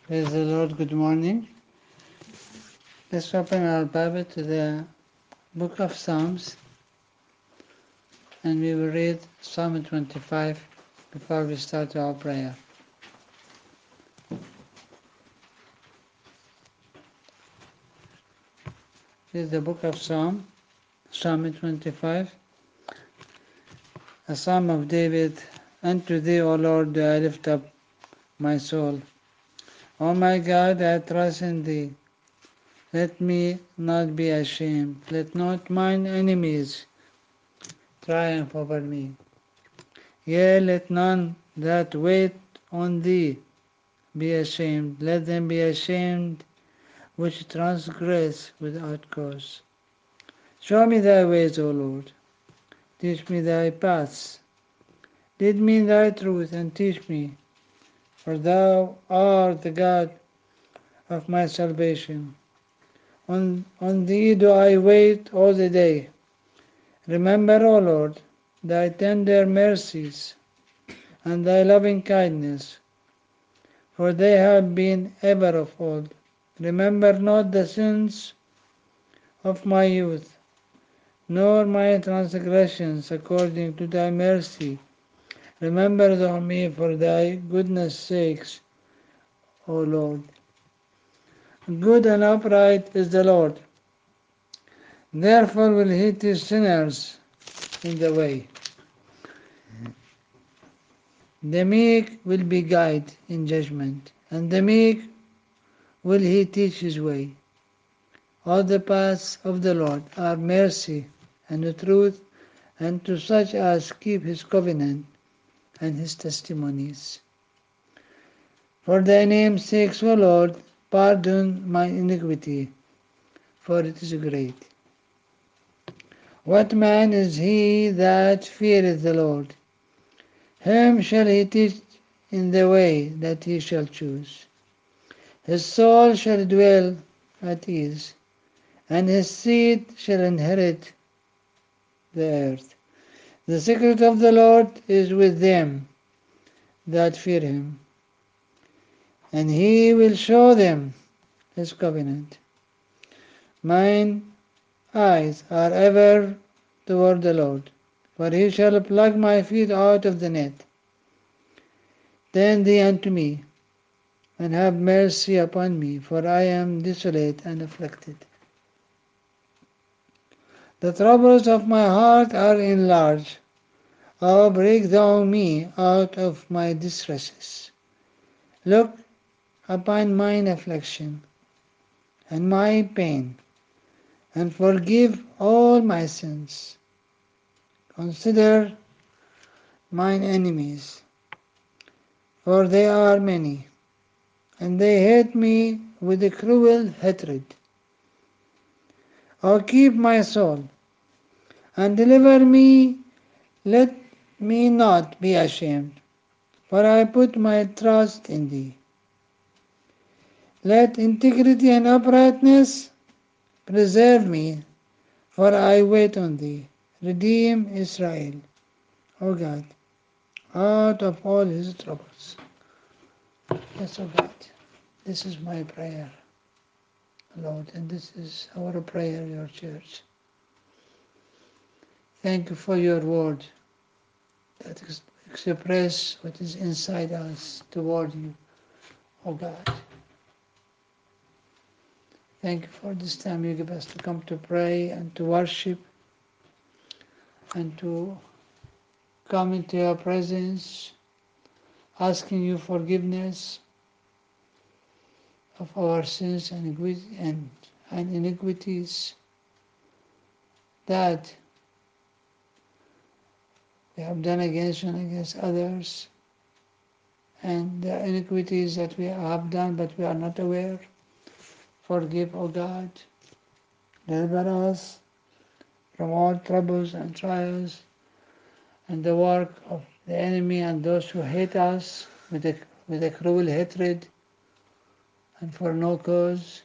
Praise the Lord, good morning. Let's open our Bible to the book of Psalms and we will read Psalm 25 before we start our prayer. This is the book of Psalm 25, a psalm of David. Unto thee, O Lord, do I lift up my soul. O my God, I trust in thee. Let me not be ashamed. Let not mine enemies triumph over me. Yea, let none that wait on thee be ashamed. Let them be ashamed which transgress without cause. Show me thy ways, O Lord. Teach me thy paths. Lead me in thy truth and teach me, for thou art the God of my salvation. On thee do I wait all the day. Remember, O Lord, thy tender mercies and thy loving kindness, for they have been ever of old. Remember not the sins of my youth, nor my transgressions according to thy mercy. Remember thou me for thy goodness' sakes, O Lord. Good and upright is the Lord. Therefore will he teach sinners in the way. The meek will be guided in judgment, and the meek will he teach his way. All the paths of the Lord are mercy and truth, and to such as keep his covenant and his testimonies. For thy name's sake, O Lord, pardon my iniquity, for it is great. What man is he that feareth the Lord? Him shall he teach in the way that he shall choose. His soul shall dwell at ease, and his seed shall inherit the earth. The secret of the Lord is with them that fear him, and he will show them his covenant. Mine eyes are ever toward the Lord, for he shall pluck my feet out of the net. Turn thee unto me, and have mercy upon me, for I am desolate and afflicted. The troubles of my heart are enlarged. O break thou me out of my distresses. Look upon mine affliction and my pain, and forgive all my sins. Consider mine enemies, for they are many, and they hate me with a cruel hatred. O keep my soul, and deliver me. Let me not be ashamed, for I put my trust in thee. Let integrity and uprightness preserve me, for I wait on thee. Redeem Israel, O God, out of all his troubles. Yes, O God, this is my prayer, Lord, and this is our prayer, your church. Thank you for your word that express what is inside us toward you, O God. Thank you for this time you give us to come to pray and to worship and to come into your presence, asking you forgiveness of our sins and iniquities that we have done against you and against others, and the iniquities that we have done but we are not aware. Forgive, O God. Deliver us from all troubles and trials and the work of the enemy and those who hate us with a cruel hatred and for no cause.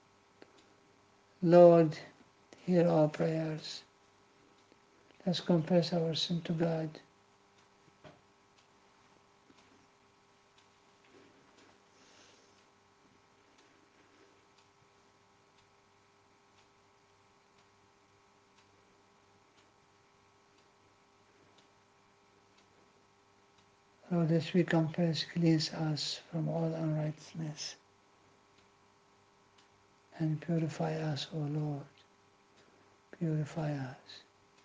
Lord, hear our prayers. Let's confess our sin to God. Lord, as we confess, cleanse us from all unrighteousness and purify us, O Lord. Purify us.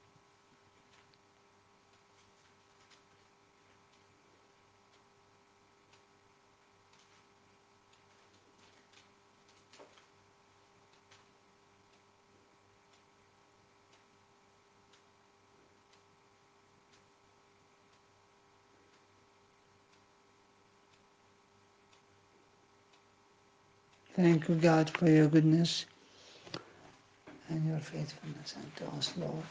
Thank you, God, for your goodness and your faithfulness unto us, Lord.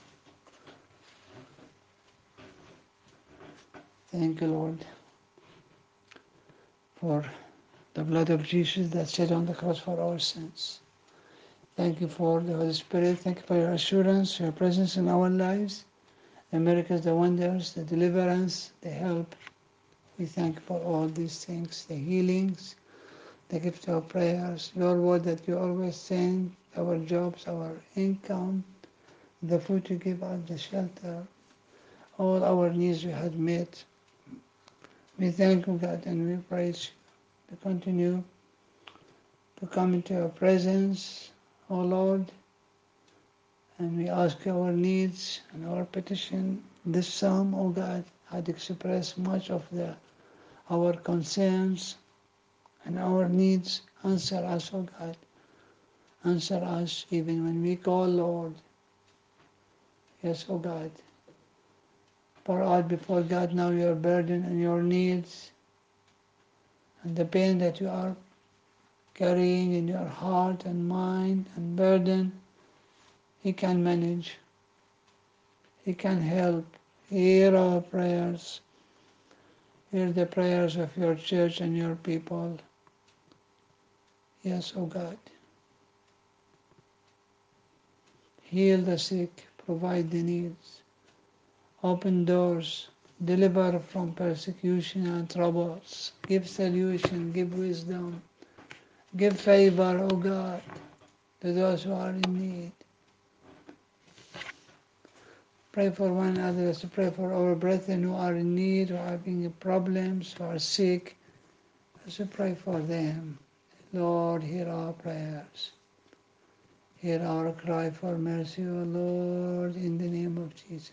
Thank you, Lord, for the blood of Jesus that shed on the cross for our sins. Thank you for the Holy Spirit. Thank you for your assurance, your presence in our lives, the miracles, the wonders, the deliverance, the help. We thank you for all these things, the healings, the gift of prayers, your word that you always send, our jobs, our income, the food you give us, the shelter, all our needs you had met. We thank you, God, and we praise you. We continue to come into your presence, O Lord, and we ask our needs and our petition. This psalm, O God, had expressed much of our concerns and our needs. Answer us, O God. Answer us even when we call, Lord. Yes, O God. Pour out before God now your burden and your needs and the pain that you are carrying in your heart and mind and burden. He can manage. He can help. Hear our prayers. Hear the prayers of your church and your people. Yes, O God. Heal the sick. Provide the needs. Open doors. Deliver from persecution and troubles. Give solution. Give wisdom. Give favor, O God, to those who are in need. Pray for one another, to pray for our brethren who are in need, who are having problems, who are sick. Let's pray for them. Lord, hear our prayers. Hear our cry for mercy, O Lord, in the name of Jesus.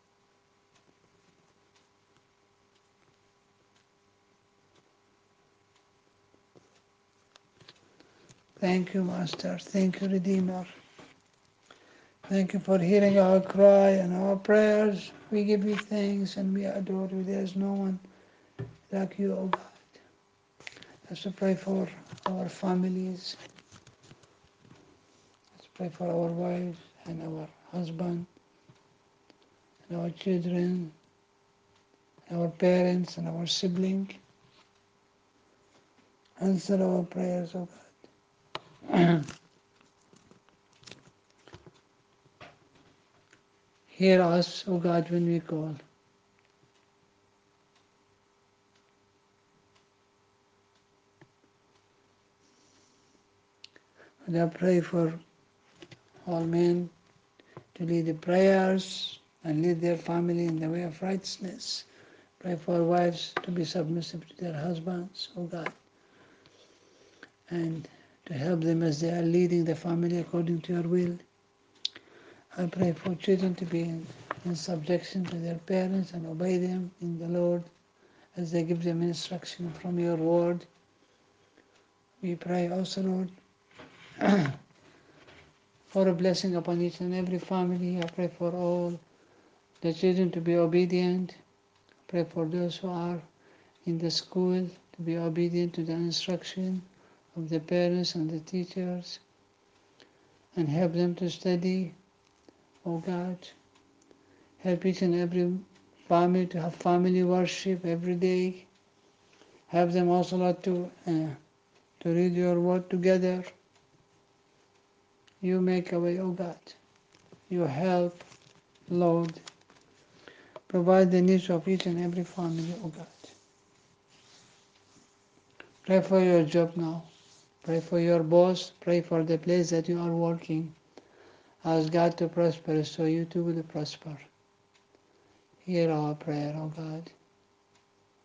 Thank you, Master. Thank you, Redeemer. Thank you for hearing our cry and our prayers. We give you thanks and we adore you. There is no one like you, O God. Let's pray for our families. Let's pray for our wives and our husband and our children, and our parents and our siblings. Answer our prayers, O God. Hear us, O God, when we call. And I pray for all men to lead the prayers and lead their family in the way of righteousness. Pray for wives to be submissive to their husbands, O God, and to help them as they are leading the family according to your will. I pray for children to be in subjection to their parents and obey them in the Lord as they give them instruction from your word. We pray also, Lord, for a blessing upon each and every family. I pray for all the children to be obedient. I pray for those who are in the school to be obedient to the instruction of the parents and the teachers and help them to study, oh God. Help each and every family to have family worship every day. Help them also, Lord, to read your word together. You make a way, O God. You help, Lord. Provide the needs of each and every family, O God. Pray for your job now. Pray for your boss. Pray for the place that you are working. Ask God to prosper so you too will prosper. Hear our prayer, O God.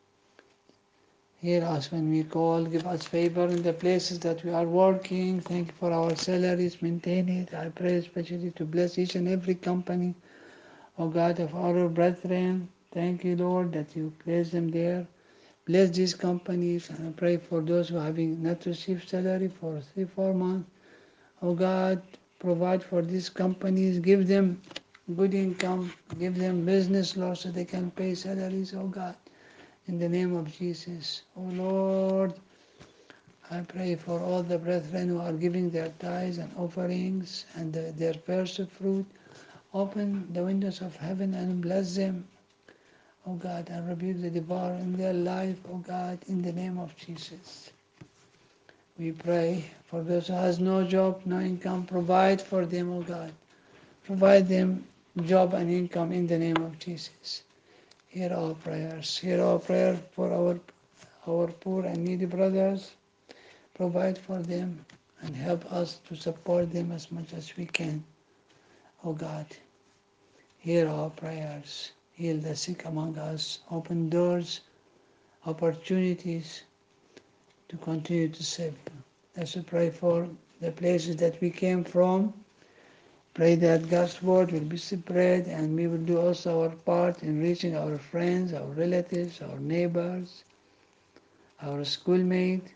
Hear us when we call. Give us favor in the places that we are working. Thank you for our salaries. Maintain it. I pray especially to bless each and every company, O God, of our brethren. Thank you, Lord, that you place them there. Bless these companies, and I pray for those who are having not received salary for 3-4 months. Oh God, provide for these companies. Give them good income. Give them business, Lord, so they can pay salaries, oh God. In the name of Jesus. Oh Lord, I pray for all the brethren who are giving their tithes and offerings and their first fruit. Open the windows of heaven and bless them, oh God, and rebuke the devourer in their life, oh God, in the name of Jesus. We pray for those who has no job, no income. Provide for them, oh God. Provide them job and income in the name of Jesus. Hear our prayers. Hear our prayer for our poor and needy brothers. Provide for them and help us to support them as much as we can. Oh God, hear our prayers. Heal the sick among us. Open doors, opportunities to continue to save them. Let's pray for the places that we came from. Pray that God's word will be spread and we will do also our part in reaching our friends, our relatives, our neighbors, our schoolmates,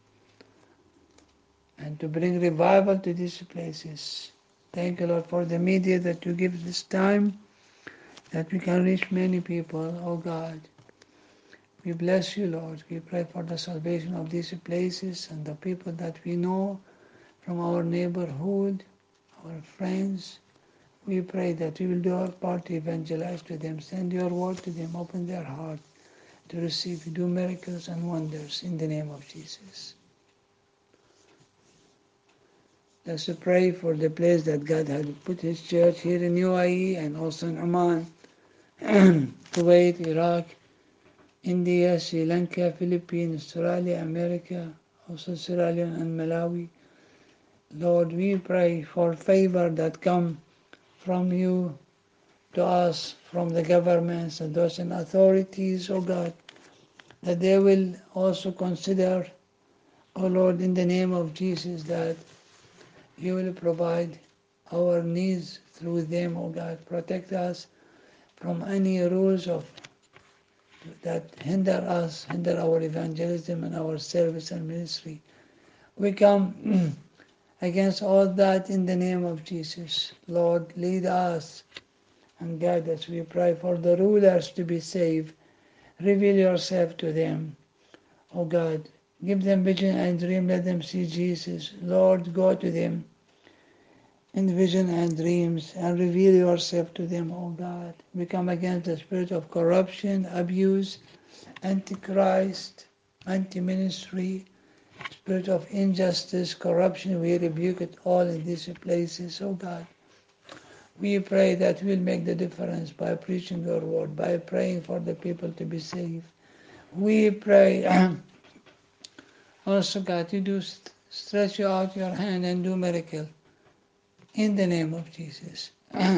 and to bring revival to these places. Thank you, Lord, for the media that you give this time, that we can reach many people, oh God. We bless you, Lord. We pray for the salvation of these places and the people that we know from our neighborhood, our friends. We pray that we will do our part to evangelize to them, send your word to them, open their heart to receive, do miracles and wonders in the name of Jesus. Let's pray for the place that God had put His church here in UAE and also in Oman, Kuwait, Iraq, India, Sri Lanka, Philippines, Australia, America, also Sierra Leone and Malawi. Lord, we pray for favor that come from you to us, from the governments and those in authorities, oh God, that they will also consider, oh Lord, in the name of Jesus, that you will provide our needs through them, oh God. Protect us from any rules of that hinder us, hinder our evangelism and our service and ministry. We come against all that in the name of Jesus. Lord, lead us and guide us. We pray for the rulers to be saved. Reveal yourself to them, O God. Give them vision and dream. Let them see Jesus. Lord, go to them in vision and dreams and reveal yourself to them, O God. We come against the spirit of corruption, abuse, antichrist, anti-ministry, spirit of injustice, corruption. We rebuke it all in these places, O God. We pray that we'll make the difference by preaching your word, by praying for the people to be saved. We pray also, God, you do stretch out your hand and do miracle in the name of Jesus.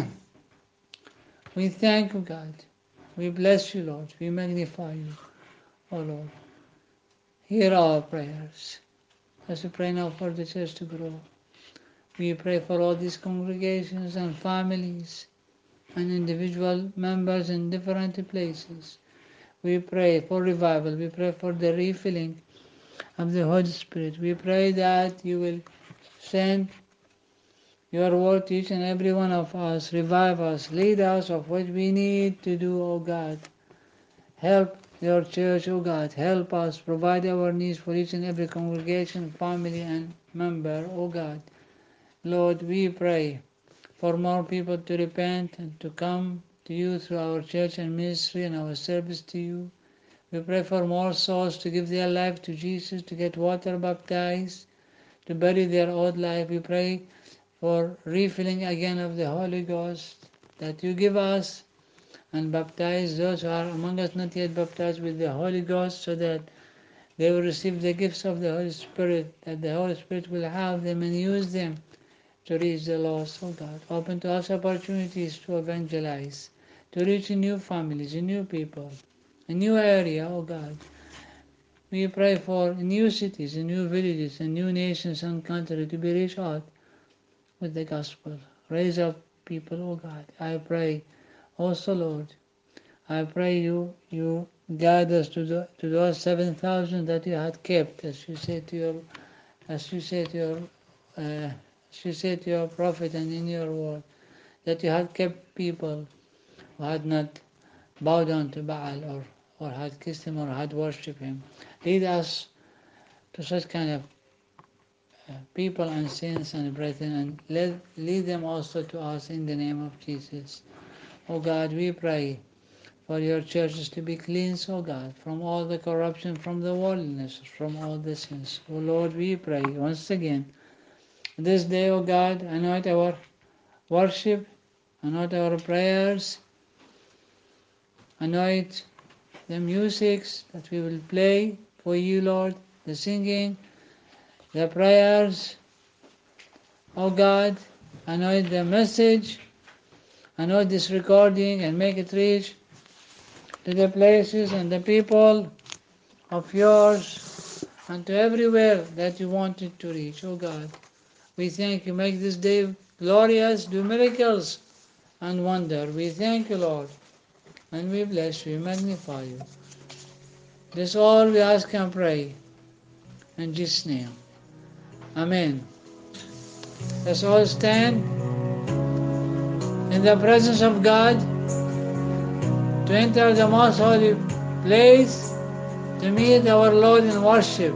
We thank you, God. We bless you, Lord. We magnify you, oh Lord. Hear our prayers. As we pray now for the church to grow, we pray for all these congregations and families and individual members in different places. We pray for revival. We pray for the refilling of the Holy Spirit. We pray that you will send your word to each and every one of us. Revive us. Lead us of what we need to do, O God. Help your church, O God. Help us. Provide our needs for each and every congregation, family, and member, O God. Lord, we pray for more people to repent and to come to you through our church and ministry and our service to you. We pray for more souls to give their life to Jesus, to get water baptized, to bury their old life. We pray for refilling again of the Holy Ghost that you give us, and baptize those who are among us not yet baptized with the Holy Ghost, so that they will receive the gifts of the Holy Spirit, that the Holy Spirit will have them and use them to reach the lost, oh God. Open to us opportunities to evangelize, to reach new families, new people, a new area, oh God. We pray for new cities and new villages and new nations and countries to be reached out with the gospel. Raise up people, oh God. I pray also, Lord, I pray you guide us to those 7,000 that you had kept, as you said to your uh, prophet and in your word, that you had kept people who had not bowed down to Baal or had kissed him or had worshipped him. Lead us to such kind of people and saints and brethren, and lead them also to us in the name of Jesus. O God, we pray for your churches to be cleansed, O God, from all the corruption, from the worldliness, from all the sins. O Lord, we pray once again, this day, O God, anoint our worship, anoint our prayers, anoint the musics that we will play for you, Lord, the singing, the prayers, O God, anoint the message, anoint this recording and make it reach to the places and the people of yours and to everywhere that you want it to reach, O God. We thank you. Make this day glorious, do miracles and wonder. We thank you, Lord, and we bless you, magnify you. This all we ask and pray in Jesus' name. Amen. Let's all stand in the presence of God to enter the most holy place to meet our Lord in worship.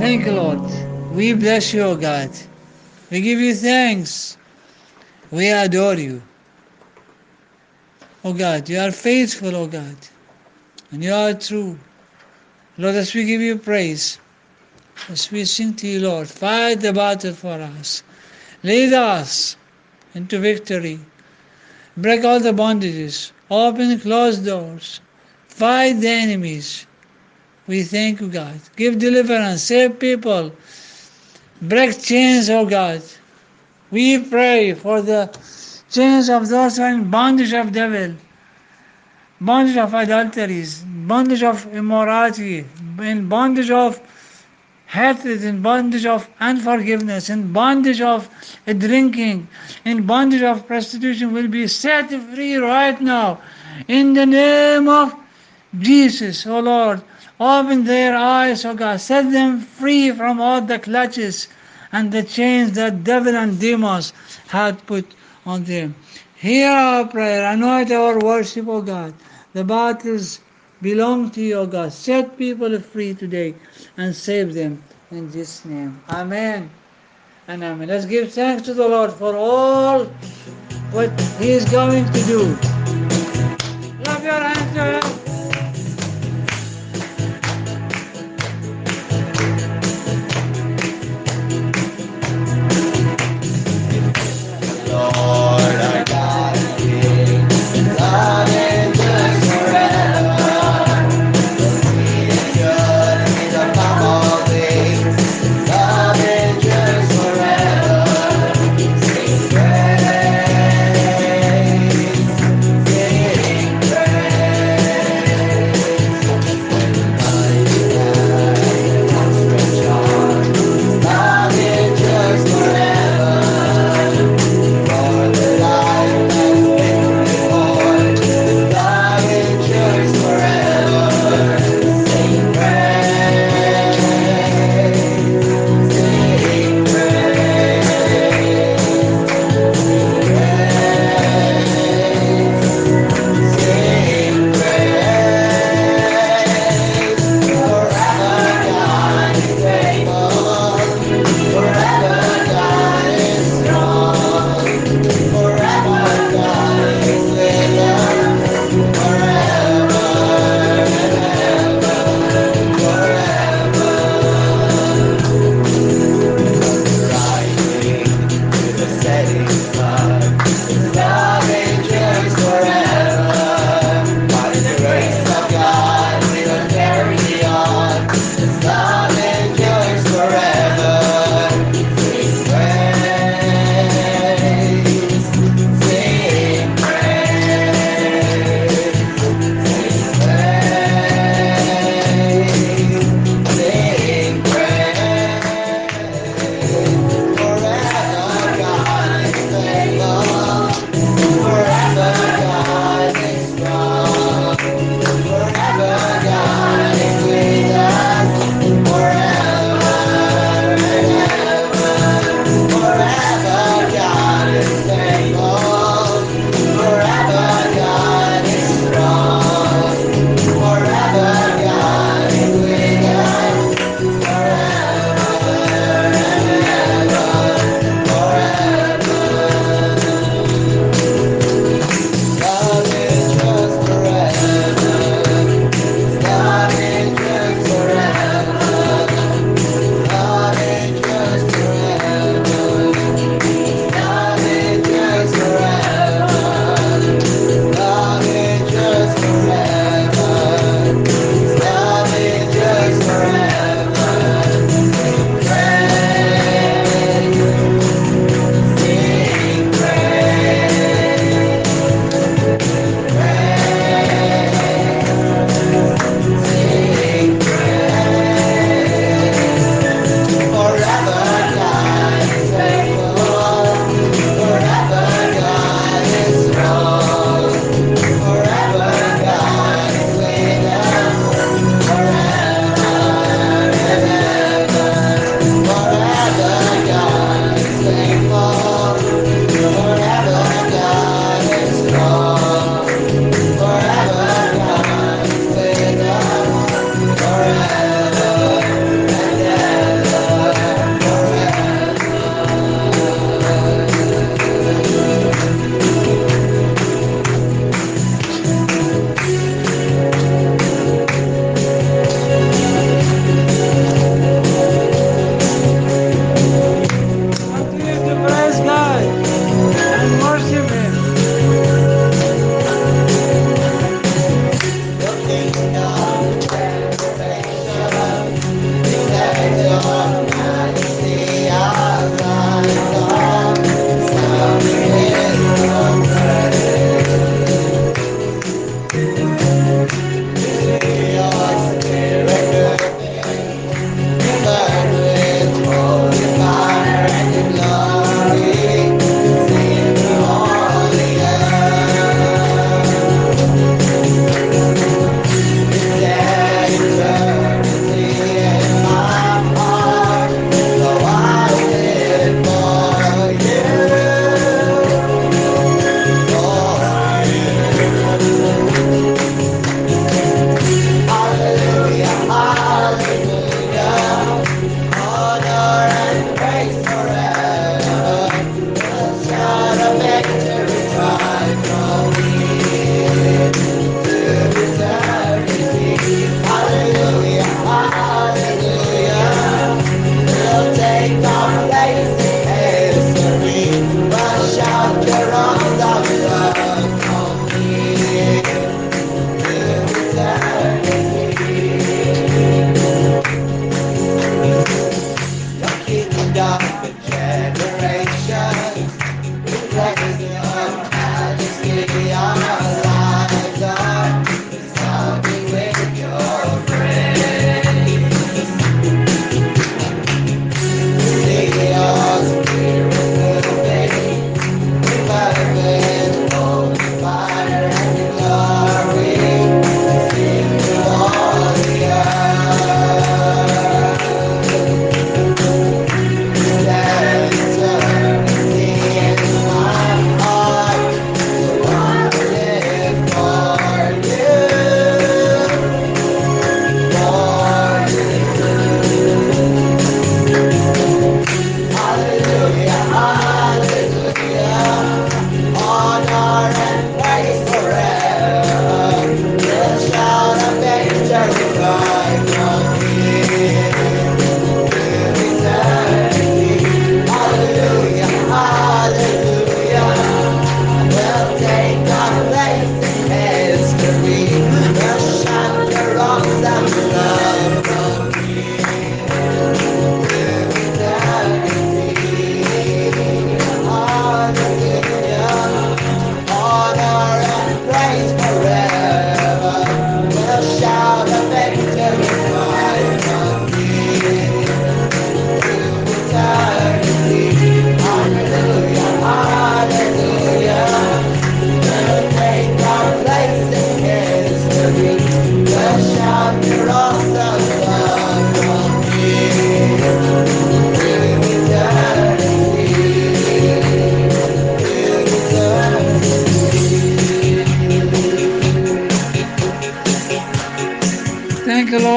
Thank you, Lord. We bless you, O God. We give you thanks. We adore you. O God, you are faithful, O God, and you are true. Lord, as we give you praise, as we sing to you, Lord, fight the battle for us. Lead us into victory. Break all the bondages. Open closed doors. Fight the enemies. We thank you, God. Give deliverance. Save people. Break chains, O God. We pray for the chains of those who are in bondage of devil, bondage of adulteries, bondage of immorality, in bondage of hatred, in bondage of unforgiveness, in bondage of drinking, in bondage of prostitution will be set free right now. In the name of Jesus, O Lord, open their eyes, O God, set them free from all the clutches and the chains that devil and demons had put on them. Hear our prayer, anoint our worship, O God. The battles belong to you, O God. Set people free today and save them in Jesus' name. Amen and amen. Let's give thanks to the Lord for all what He is going to do. Clap your hands, Lord. Lord our God and King, love endures forever. Sweet and good is above all things. Love endures forever. Sing praise, sing praise.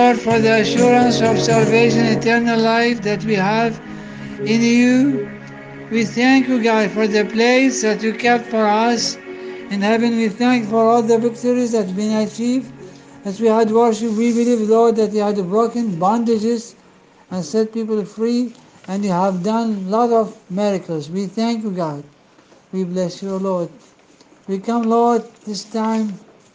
Lord, for the assurance of salvation, eternal life that we have in you. We thank you, God, for the place that you kept for us in heaven. We thank you for all the victories that have been achieved. As we had worship, we believe, Lord, that you had broken bondages and set people free, and you have done a lot of miracles. We thank you, God. We bless you, Lord. We come, Lord, this time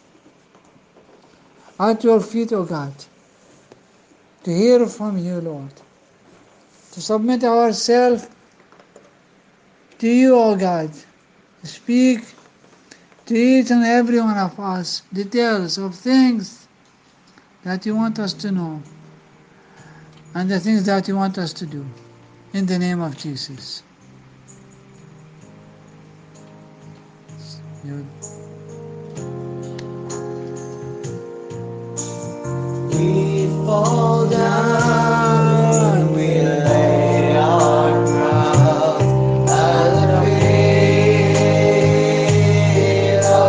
at your feet, O God, to hear from you, Lord, to submit ourselves to you, O God, to speak to each and every one of us details of things that you want us to know and the things that you want us to do. In the name of Jesus. We fall down, we lay our crowns at the feet of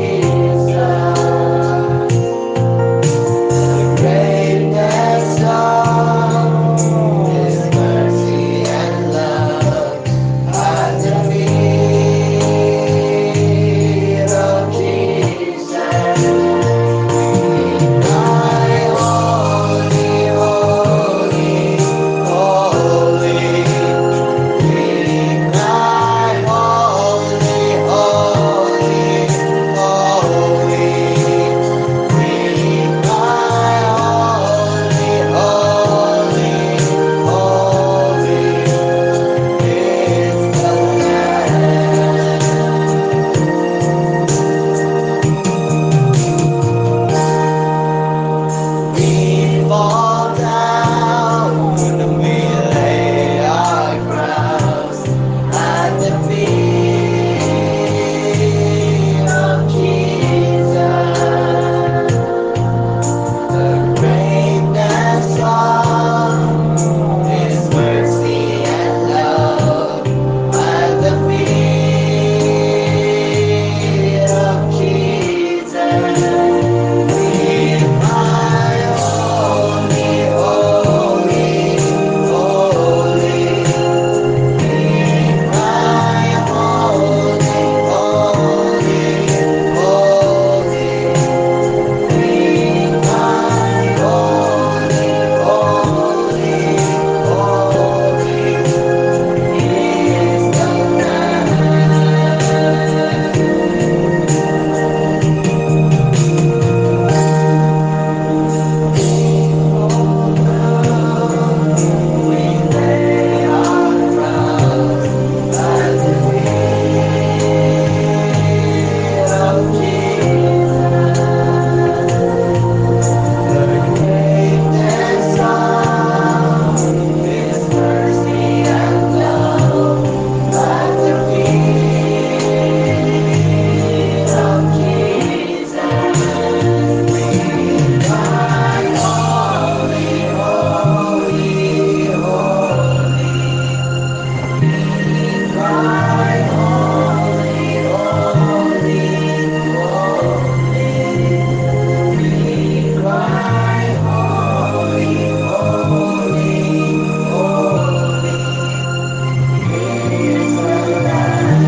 Jesus. The greatness of His mercy and love at the feet of Jesus. Fall down and we lay our crowns at the feet of Jesus. The greatness of His mercy and love at the feet of Jesus. We cry, holy, holy, holy. We cry, holy, holy, holy. We cry, holy, holy, holy is the we lay our crowns at the feet of Jesus. The greatness of His mercy and love at the feet of Jesus. We cry, holy, holy, holy. We cry, holy, holy, holy. We cry, holy, holy, holy is the Lamb.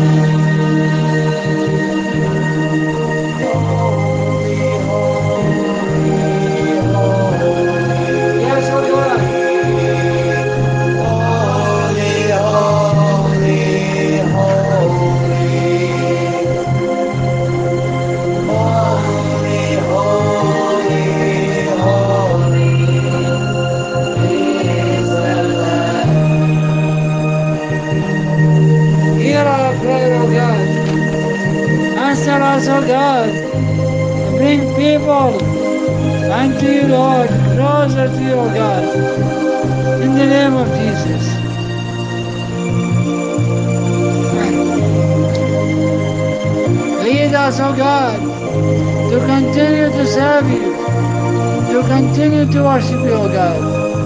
Holy, holy, holy. Yes, O God. Holy, holy, holy. Holy, holy, holy is the Lamb. Hear our prayer, O God. Answer us, O God. Bring people unto you, Lord, closer to you, O God. In the name of Jesus. Lead us, O God, to continue to serve you, to continue to worship you, O God.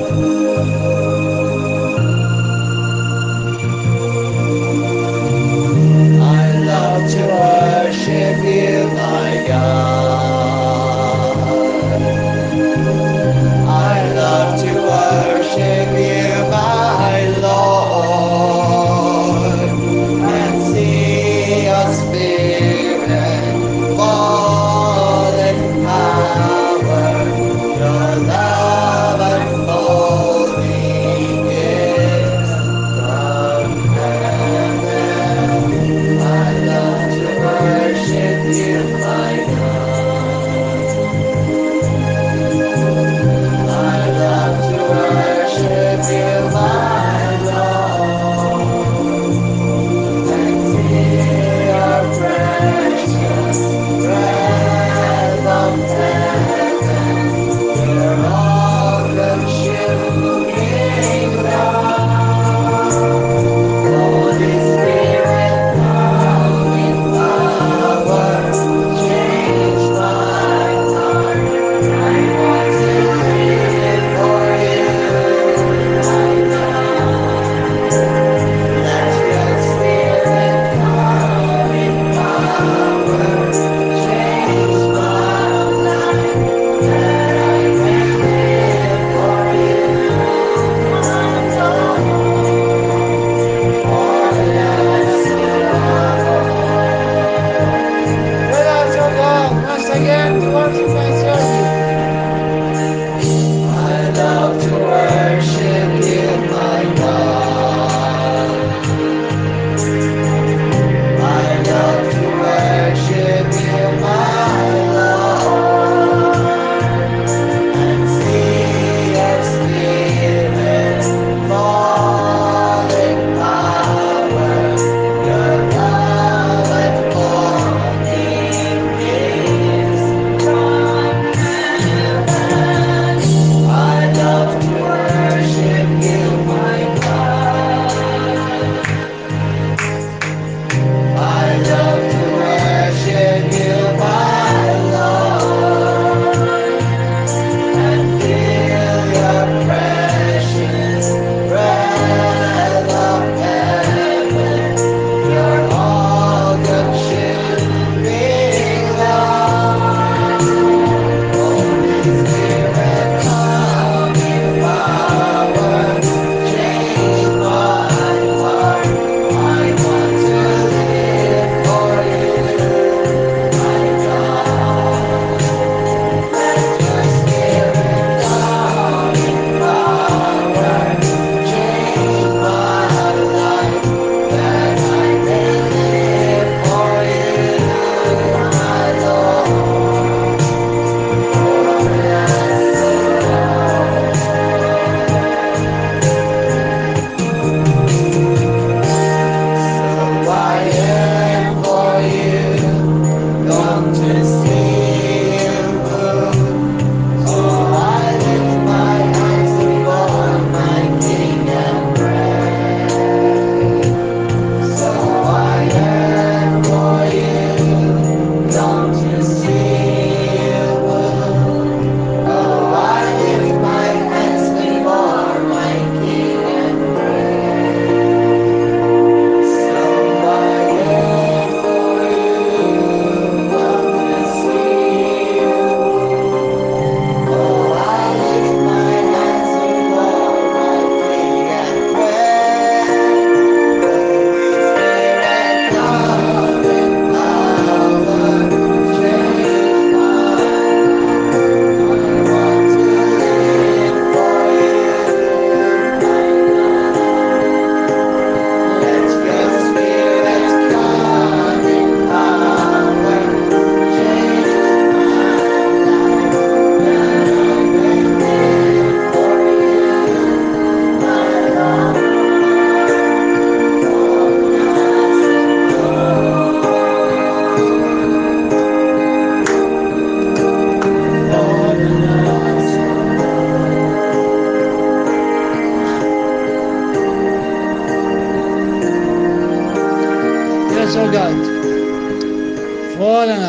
I love to worship you, my God. I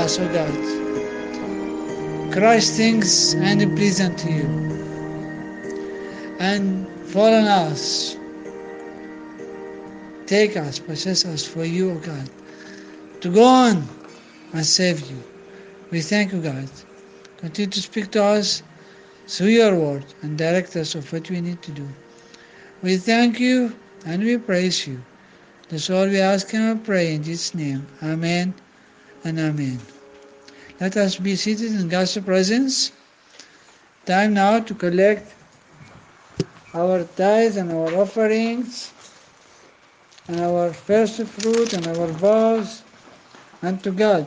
us, O God, Christ things and pleasant to you, and fall on us, take us, possess us for you, O God, to go on and save you. We thank you, God. Continue to speak to us through your word and direct us of what we need to do. We thank you and we praise you. That's all we ask and pray in Jesus' name. Amen and amen. Let us be seated in God's presence. Time now to collect our tithes and our offerings and our first fruit and our vows unto God.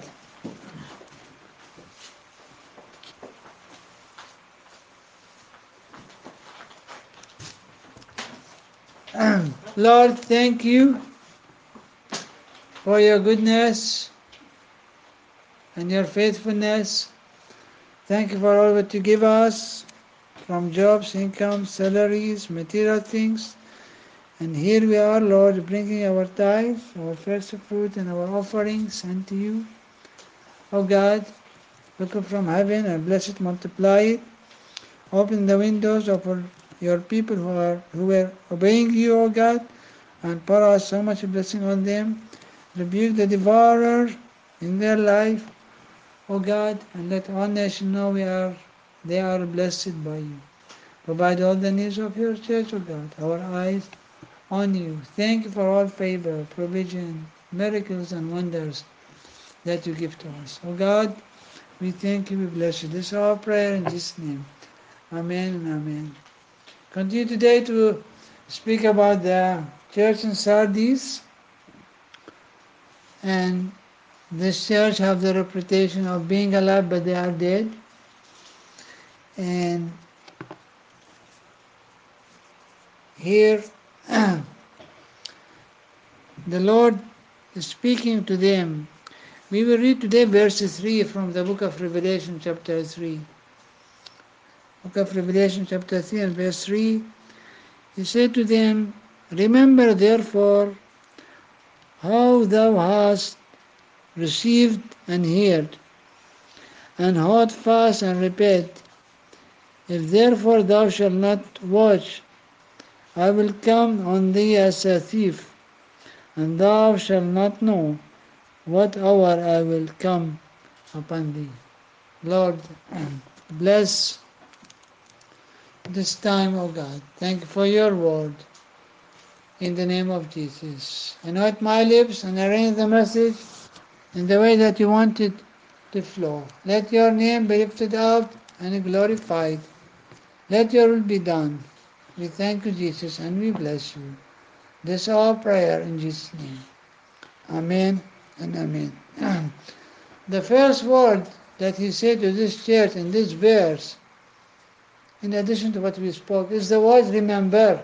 Lord, thank you for your goodness and your faithfulness. Thank you for all that you give us from jobs, income, salaries, material things. And here we are, Lord, bringing our tithes, our first fruit, and our offerings unto you. O God, look up from heaven and bless it, multiply it. Open the windows of your people who were obeying you, O God, and pour out so much blessing on them. Rebuke the devourer in their life, O God, and let all nations know they are blessed by you. Provide all the needs of your church, O God, our eyes on you. Thank you for all favor, provision, miracles, and wonders that you give to us. O God, we thank you, we bless you. This is our prayer in Jesus' name. Amen and amen. Continue today to speak about the church in Sardis. And this church have the reputation of being alive but they are dead. And here the Lord is speaking to them. We will read today verse 3 from the book of Revelation chapter 3. Book of Revelation chapter 3 and verse 3. He said to them, remember therefore how thou hast received and heard, and hold fast and repent. If therefore thou shalt not watch, I will come on thee as a thief, and thou shalt not know what hour I will come upon thee. Lord, bless this time, O God. Thank you for your word. In the name of Jesus. Anoint my lips and arrange the message in the way that you want it to flow. Let your name be lifted up and glorified. Let your will be done. We thank you, Jesus, and we bless you. This is our prayer in Jesus' name. Amen and amen. The first word that he said to this church in this verse, in addition to what we spoke, is the word remember.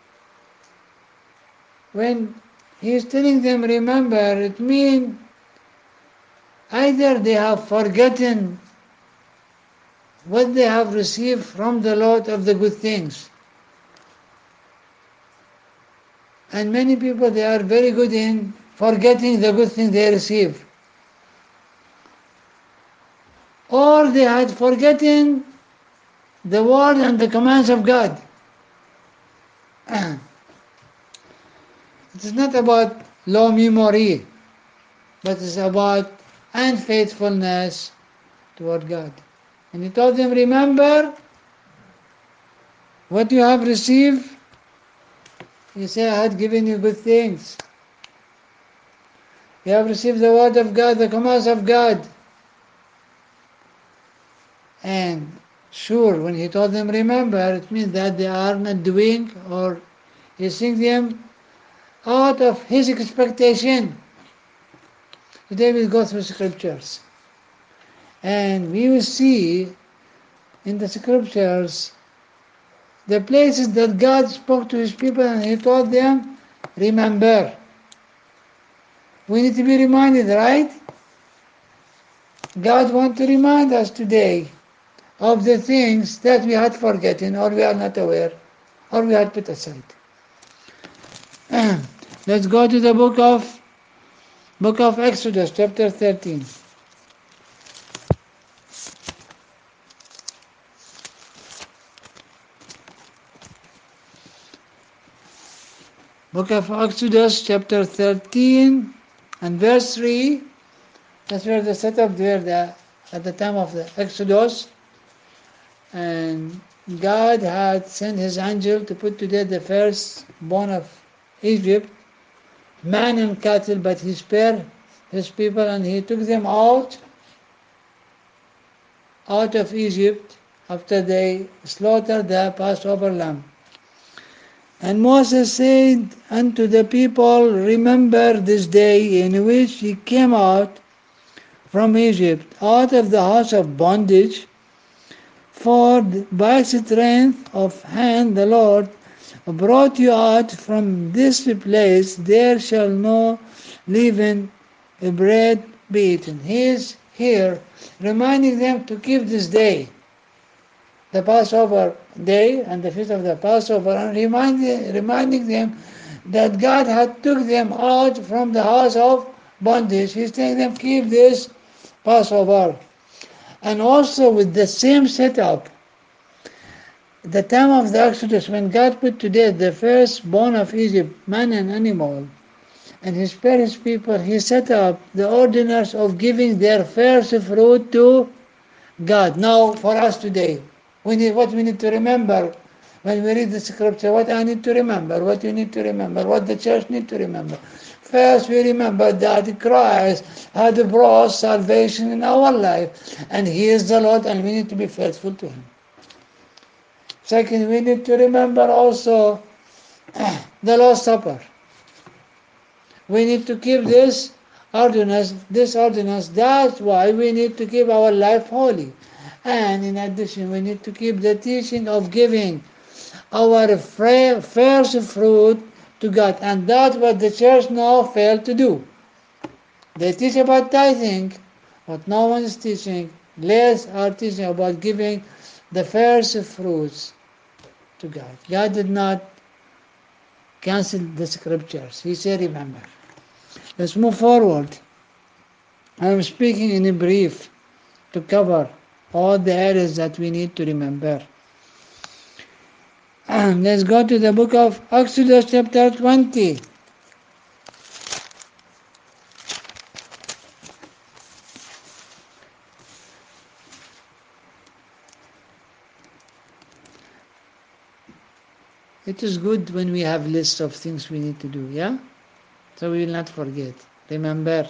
When he is telling them remember, it means either they have forgotten what they have received from the Lord of the good things. And many people, they are very good in forgetting the good things they receive. Or they had forgotten the word and the commands of God. It is not about low memory, but it's about unfaithfulness toward God. And he told them, remember what you have received. He said, I had given you good things. You have received the word of God, the commands of God. And sure, when he told them remember, it means that they are not doing, or he's seeing them out of his expectation. Today we'll go through scriptures. And we will see in the scriptures the places that God spoke to his people and he told them, remember. We need to be reminded, right? God wants to remind us today of the things that we had forgotten or we are not aware or we had put aside. Let's go to the book of Exodus chapter 13. Book of Exodus, chapter 13 and verse 3. That's where the setup there at the time of the Exodus. And God had sent his angel to put to death the firstborn of Egypt, man and cattle, but he spared his people and he took them out of Egypt after they slaughtered the Passover lamb. And Moses said unto the people, remember this day in which ye came out from Egypt, out of the house of bondage, for by strength of hand the Lord brought you out from this place. There shall no leaven bread be eaten. He is here reminding them to keep this day, the Passover day and the feast of the Passover, and reminding them that God had took them out from the house of bondage. He's telling them, keep this Passover. And also with the same setup, the time of the Exodus, when God put to death the firstborn of Egypt, man and animal, and he spared his people, he set up the ordinance of giving their first fruit to God. Now, for us today, what we need to remember when we read the scripture, what I need to remember, what you need to remember, what the church need to remember. First, we remember that Christ had brought salvation in our life, and He is the Lord, and we need to be faithful to Him. Second, we need to remember also the Lord's Supper. We need to keep this ordinance. That's why we need to keep our life holy. And in addition, we need to keep the teaching of giving our first fruit to God. And that's what the church now failed to do. They teach about tithing, but no one is teaching. Less are teaching about giving the first fruits to God. God did not cancel the scriptures. He said, remember. Let's move forward. I'm speaking in a brief to cover all the areas that we need to remember. Let's go to the book of Exodus chapter 20. It is good when we have lists of things we need to do, yeah? So we will not forget. Remember.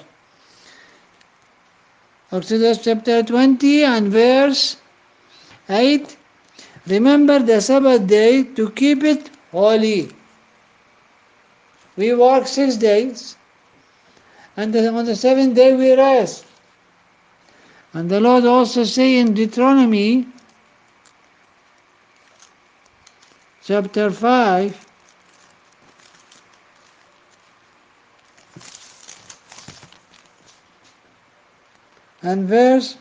Exodus chapter 20 and verse 8. Remember the Sabbath day to keep it holy. We work 6 days, and on the 7th day we rest. And the Lord also say in Deuteronomy chapter 5, and verse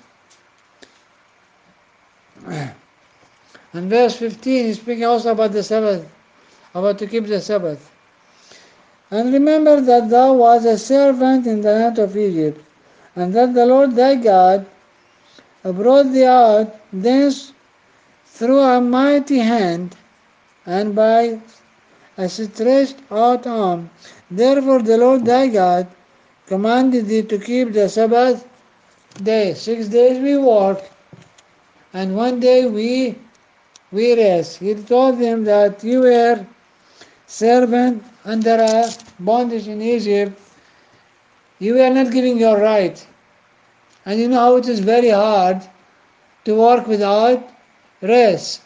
15, he's speaking also about the Sabbath, about to keep the Sabbath. And remember that thou wast a servant in the land of Egypt, and that the Lord thy God brought thee out thence through a mighty hand, and by a stretched out arm. Therefore the Lord thy God commanded thee to keep the Sabbath day. 6 days we work, and 1 day we rest. He told them that you were servant under a bondage in Egypt. You were not giving your right. And you know how it is very hard to work without rest.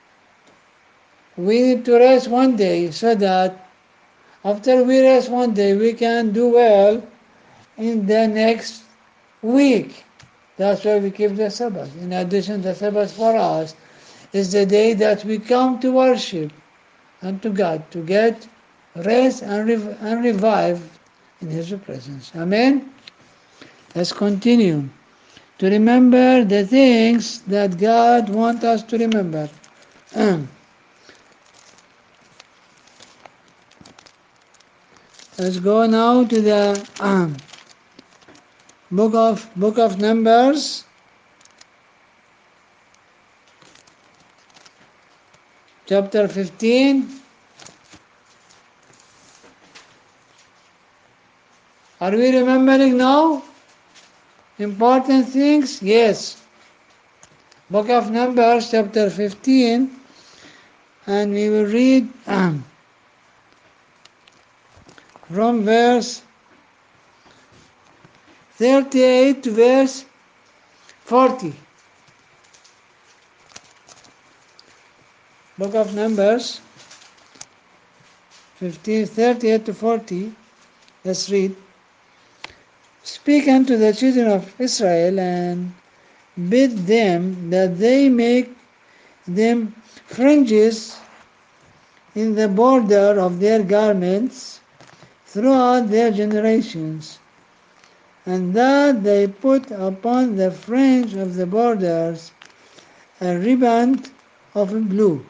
We need to rest 1 day so that after we rest 1 day we can do well in the next week. That's why we keep the Sabbath. In addition, the Sabbath for us is the day that we come to worship unto God, to get rest and revive in His presence. Amen? Let's continue to remember the things that God wants us to remember. Let's go now to the book of Numbers, chapter 15. Are we remembering now? Important things? Yes. Book of Numbers, chapter 15, and we will read from verse 38 to verse 40. Book of Numbers 15, 38 to 40. Let's read. Speak unto the children of Israel, and bid them that they make them fringes in the border of their garments throughout their generations, and that they put upon the fringe of the borders a riband of blue.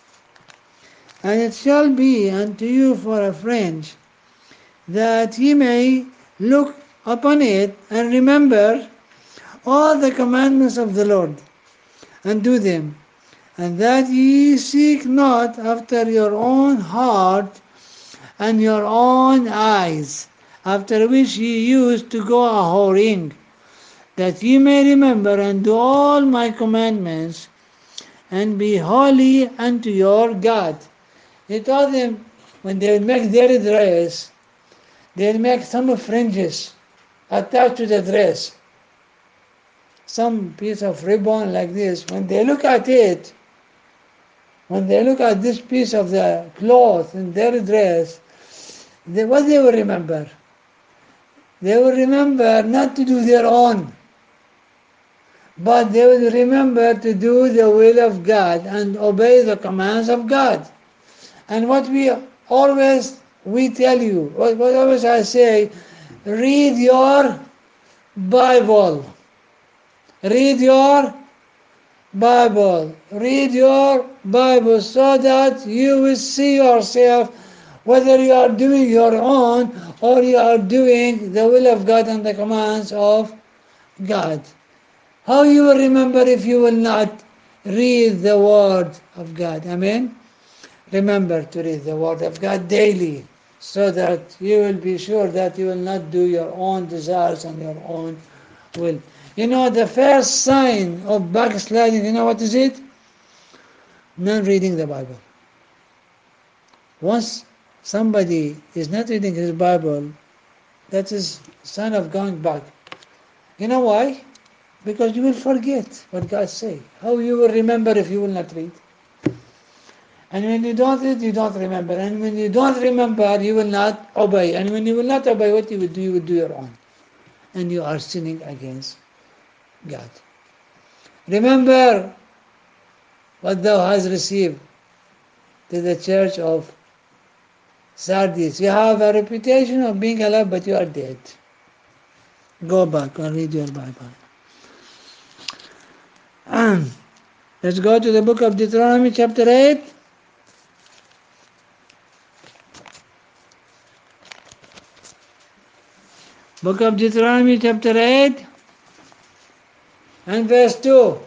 And it shall be unto you for a fringe, that ye may look upon it and remember all the commandments of the Lord, and do them, and that ye seek not after your own heart and your own eyes, after which ye used to go a whoring, that ye may remember and do all my commandments, and be holy unto your God. He told them when they would make their dress, they'd make some fringes attached to the dress, some piece of ribbon like this. When they look at it, when they look at this piece of the cloth in their dress, what they will remember? They will remember not to do their own, but they will remember to do the will of God and obey the commands of God. And what we tell you, what always I say, read your Bible. Read your Bible. Read your Bible so that you will see yourself whether you are doing your own or you are doing the will of God and the commands of God. How you will remember if you will not read the Word of God? Amen? Remember to read the Word of God daily so that you will be sure that you will not do your own desires and your own will. You know, the first sign of backsliding, you know what is it? Not reading the Bible. Once somebody is not reading his Bible, that is a sign of going back. You know why? Because you will forget what God say. How you will remember if you will not read? And when you don't read, you don't remember. And when you don't remember, you will not obey. And when you will not obey, what you will do? You will do your own. And you are sinning against God. Remember what thou hast received to the church of Sardis. You have a reputation of being alive, but you are dead. Go back and read your Bible. Let's go to the book of Deuteronomy chapter 8. Book of Deuteronomy chapter 8 and verse 2.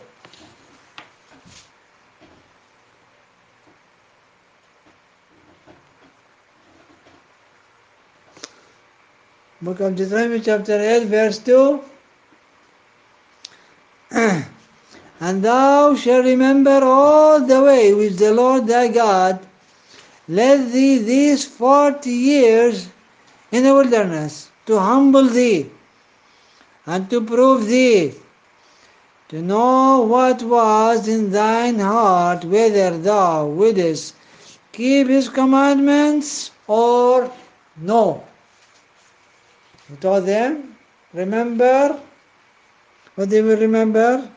Book of Deuteronomy chapter 8 verse 2. And thou shalt remember all the way which the Lord thy God led thee these 40 years in the wilderness, to humble thee, and to prove thee, to know what was in thine heart, whether thou wouldest keep his commandments or no. He told them, remember, what they will remember?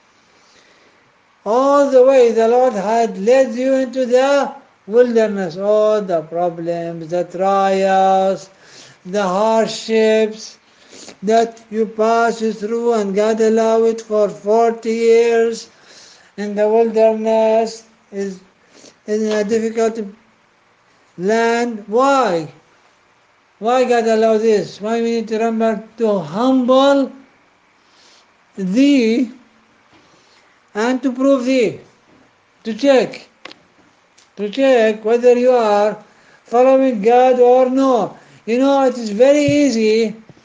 All the way the Lord had led you into the wilderness, all the problems, the trials, the hardships that you passed through, and God allowed it for 40 years in the wilderness, is in a difficult land. Why? Why God allowed this? Why we need to remember to humble thee and to prove thee, to check whether you are following God or no. You know, it is very easy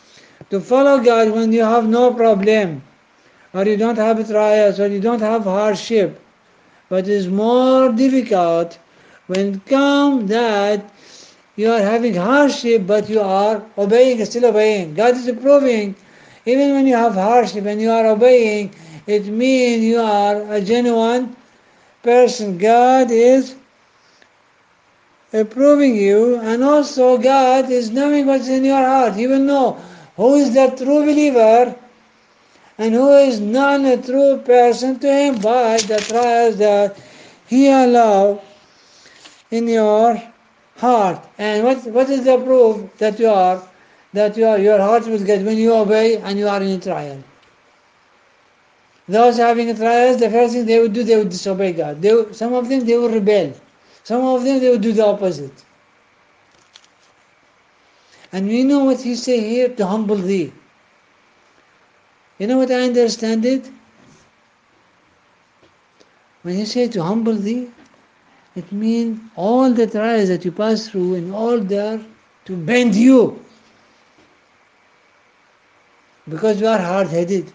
to follow God when you have no problem, or you don't have trials, or you don't have hardship. But it is more difficult when it comes that you are having hardship, but you are obeying, still obeying. God is proving, even when you have hardship and you are obeying, it means you are a genuine person. God is approving you, and also God is knowing what's in your heart. He will know who is the true believer and who is not a true person to Him by the trials that He allows in your heart. And what is the proof that your heart will get when you obey and you are in a trial? Those having trials, the first thing they would do, they would disobey God. Some of them, they will rebel. Some of them, they would do the opposite. And we know what he say here, to humble thee. You know what I understand it? When he say to humble thee, it means all the trials that you pass through in order to bend you. Because you are hard-headed.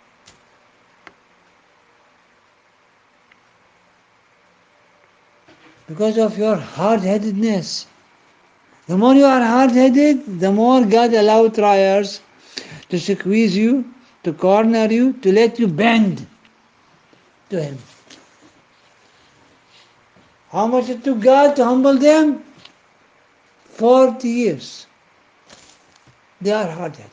Because of your hard-headedness. The more you are hard-headed, the more God allows trials to squeeze you, to corner you, to let you bend to Him. How much it took God to humble them? 40 years. They are hard-headed.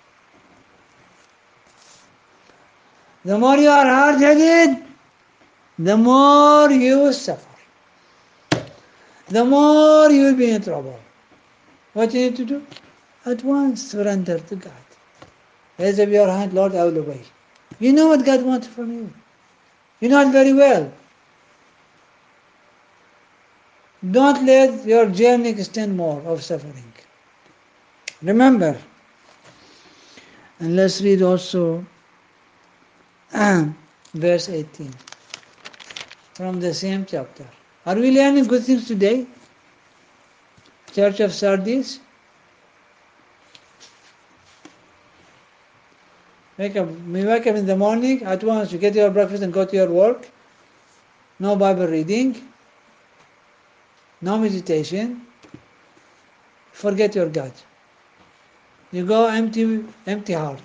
The more you are hard-headed, the more you will suffer. The more you will be in trouble. What you need to do? At once surrender to God. Raise up your hand, Lord, I will obey. You know what God wants from you. You know it very well. Don't let your journey extend more of suffering. Remember, and let's read also verse 18 from the same chapter. Are we learning good things today? Church of Sardis? We wake up in the morning, at once you get your breakfast and go to your work. No Bible reading, no meditation. Forget your God. You go empty heart.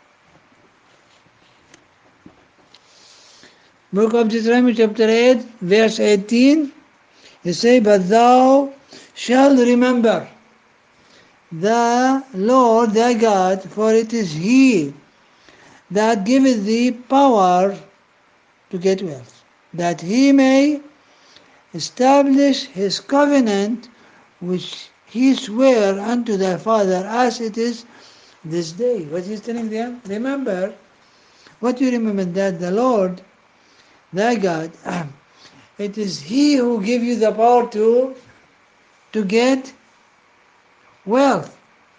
Book of Deuteronomy chapter 8, verse 18, you say, but thou shalt remember the Lord thy God, for it is He that giveth thee power to get wealth, that He may establish His covenant, which He sware unto thy father, as it is this day. What He's telling them? Remember, what you remember, that the Lord thy God, it is He who gives you the power to get wealth.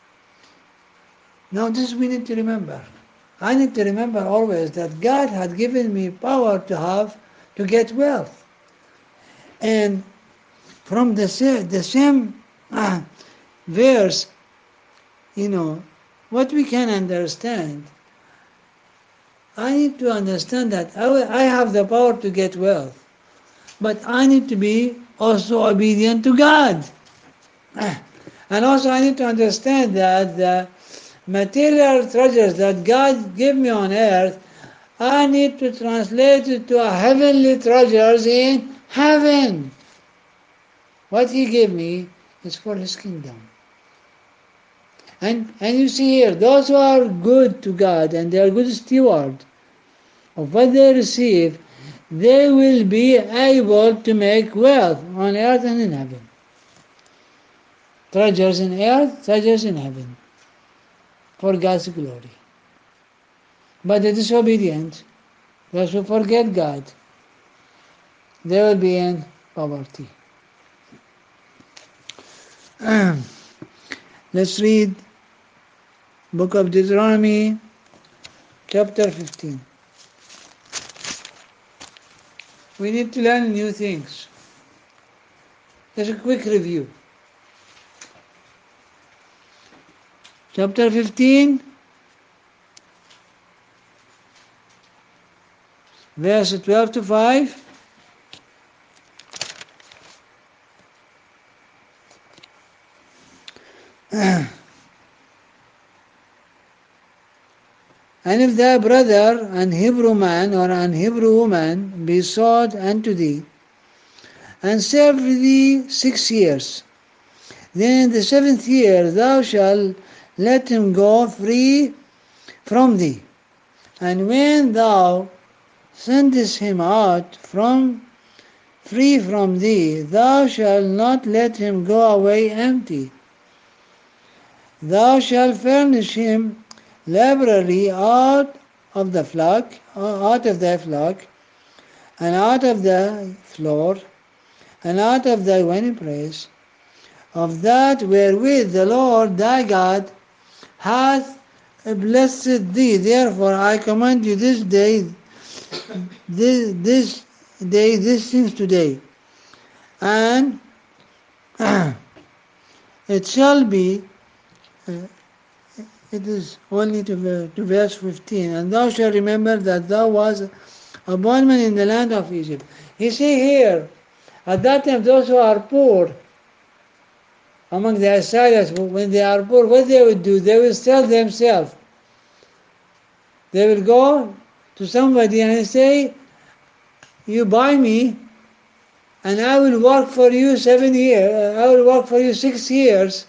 Now this we need to remember. I need to remember always that God had given me power to get wealth. And from the same verse, what we can understand, I need to understand that I have the power to get wealth, but I need to be also obedient to God. And also I need to understand that the material treasures that God gave me on earth, I need to translate it to a heavenly treasures in heaven. What He gave me is for His kingdom. And you see here, those who are good to God and they are good stewards of what they receive, they will be able to make wealth on earth and in heaven. Treasures in earth, treasures in heaven, for God's glory. But the disobedient, those who forget God, they will be in poverty. Let's read Book of Deuteronomy, chapter 15. We need to learn new things. Just a quick review. Chapter 15, verse 12 to 5. And if thy brother, an Hebrew man or an Hebrew woman, be sold unto thee, and serve thee 6 years, then in the 7th year thou shalt let him go free from thee. And when thou sendest him out free from thee, thou shalt not let him go away empty. Thou shalt furnish him liberally out of thy flock, and out of thy floor, and out of thy winning place, of that wherewith the Lord thy God hath blessed thee. Therefore I command you this day, these things today. And it shall be, it is only to verse 15, and thou shalt remember that thou wast a bondman in the land of Egypt. You see here, at that time those who are poor among the Israelites, when they are poor, what they would do, they will sell themselves. They will go to somebody and say, you buy me, and I will work for you 7 years, I will work for you 6 years,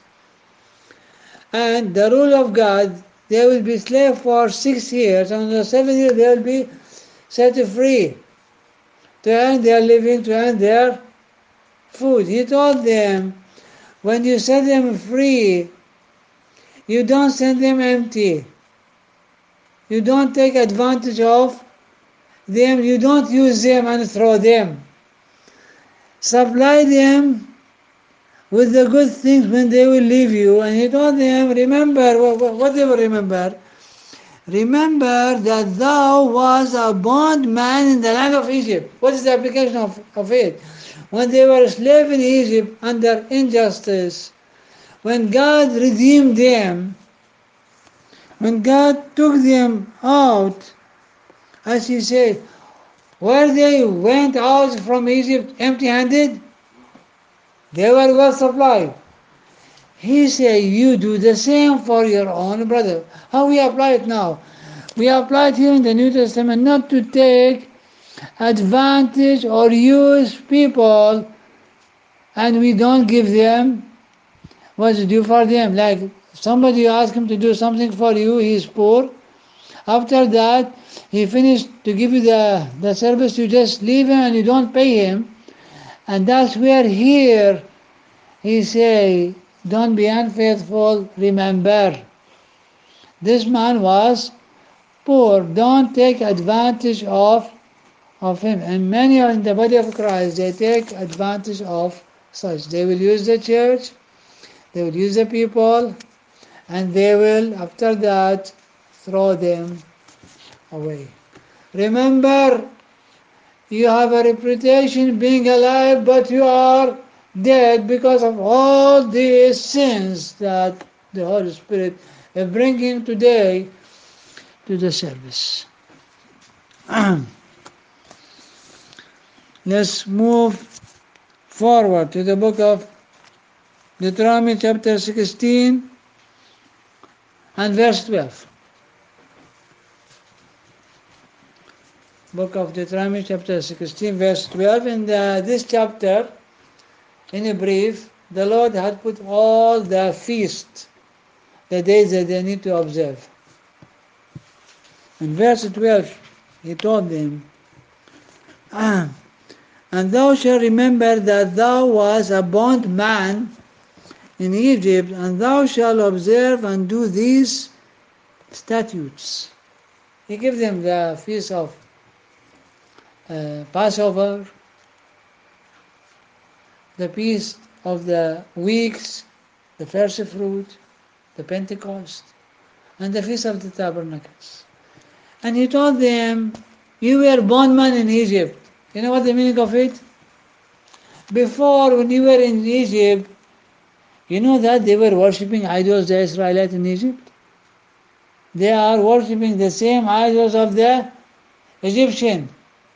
and the rule of God, they will be slave for 6 years, and in the 7th year they will be set free to earn their living, to earn their food. He told them, when you set them free, you don't send them empty. You don't take advantage of them. You don't use them and throw them. Supply them with the good things when they will leave you. And he told them, remember, what they will remember? Remember that thou was a bondman in the land of Egypt. What is the application of it? When they were slaves in Egypt under injustice, when God redeemed them, when God took them out, as he said, where they went out from Egypt empty-handed, they were well supplied. He said, you do the same for your own brother. How we apply it now? We apply it here in the New Testament not to take advantage or use people and we don't give them what's due for them. Like somebody you ask him to do something for you, he is poor. After that, he finished to give you the service, you just leave him and you don't pay him. And that's where here he say, don't be unfaithful, remember. This man was poor, don't take advantage of him. And many in the body of Christ, they take advantage of such. They will use the church, they will use the people, and they will, after that, throw them away. Remember, you have a reputation being alive, but you are dead because of all these sins that the Holy Spirit is bringing today to the service. Let's move forward to the book of Deuteronomy chapter 16 and verse 12. Book of Deuteronomy chapter 16 verse 12. In this chapter, in a brief, the Lord had put all the feasts, the days that they need to observe. In verse 12, he told them, and thou shalt remember that thou wast a bondman in Egypt, and thou shalt observe and do these statutes. He gave them the feast of Passover, the feast of the weeks, the first fruit, the Pentecost, and the feast of the tabernacles. And he told them, you were bondman in Egypt. You know what the meaning of it? Before, when you were in Egypt, you know that they were worshipping idols, the Israelites in Egypt? They are worshipping the same idols of the Egyptian.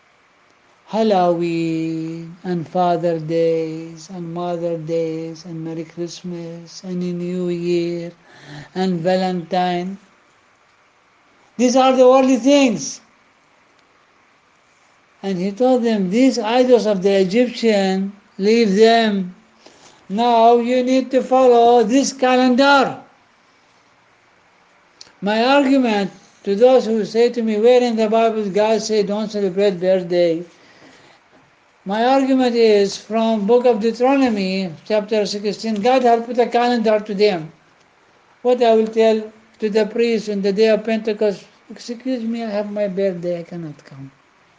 Halloween and Father Days and Mother Days and Merry Christmas and a New Year and Valentine. These are the worldly things. And he told them, these idols of the Egyptian, leave them. Now you need to follow this calendar. My argument to those who say to me, where in the Bible God say don't celebrate birthday? My argument is from book of Deuteronomy, chapter 16. God had put a calendar to them. What I will tell to the priest on the day of Pentecost, excuse me, I have my birthday, I cannot come.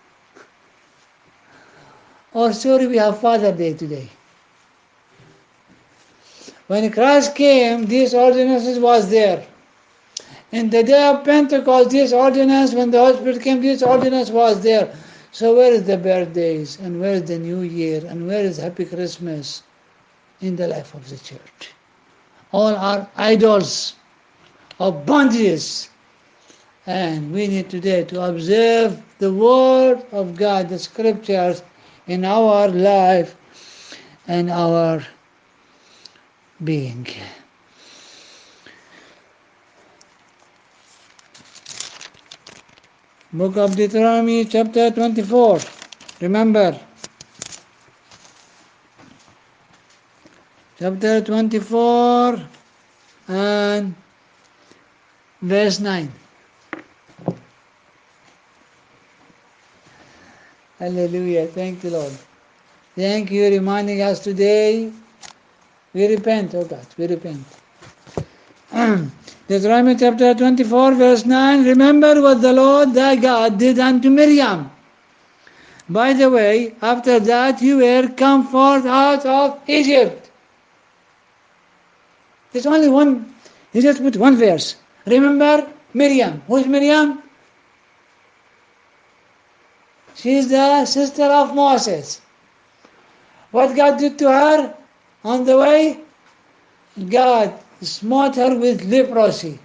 Or sorry, we have Father Day today. When Christ came, this ordinances was there. In the day of Pentecost, this ordinance, when the Holy Spirit came, this ordinance was there. So where is the birthdays, and where is the New Year, and where is Happy Christmas in the life of the church? All are idols of bondages. And we need today to observe the Word of God, the Scriptures, in our life and our being. Book of Deuteronomy, chapter 24. Remember, chapter 24 and verse 9. Hallelujah. Thank you, Lord. Thank you reminding us today. We repent, oh God, we repent. Deuteronomy chapter 24, verse 9. Remember what the Lord thy God did unto Miriam. By the way, after that you were come forth out of Egypt. There's only one, he just put one verse. Remember Miriam. Who is Miriam? She is the sister of Moses. What God did to her on the way? God smote her with leprosy.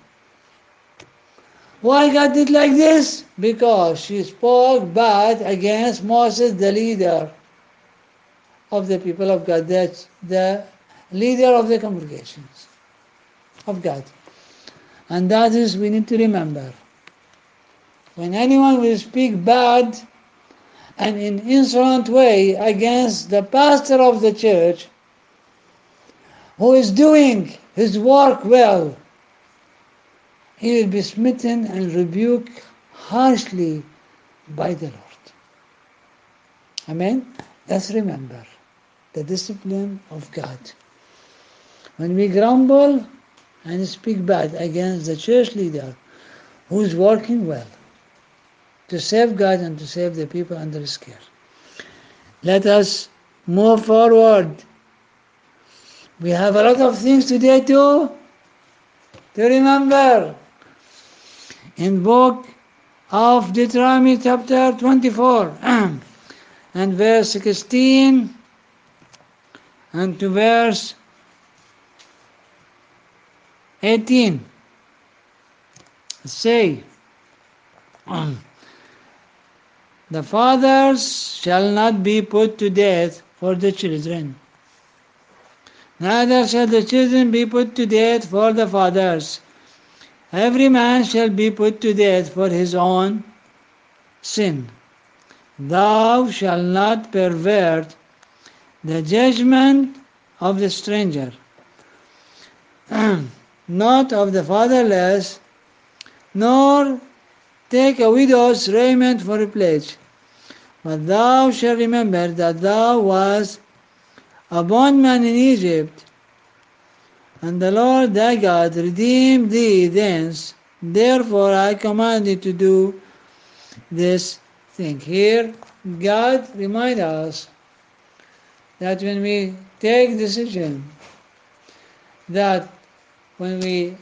Why God did like this? Because she spoke bad against Moses, the leader of the people of God, that's the leader of the congregations of God. And that is, we need to remember, when anyone will speak bad and in insolent way against the pastor of the church, who is doing his work well, he will be smitten and rebuked harshly by the Lord. Amen? Let's remember the discipline of God. When we grumble and speak bad against the church leader who is working well to save God and to save the people under his care, let us move forward. We have a lot of things today to remember. In book of Deuteronomy chapter 24 and verse 16 and to verse 18 say, the fathers shall not be put to death for the children, neither shall the children be put to death for the fathers. Every man shall be put to death for his own sin. Thou shalt not pervert the judgment of the stranger, not of the fatherless, nor take a widow's raiment for a pledge. But thou shalt remember that thou wast a bondman in Egypt, and the Lord thy God redeemed thee thence. Therefore I command thee to do this thing. Here God reminds us that when we take decision, that when we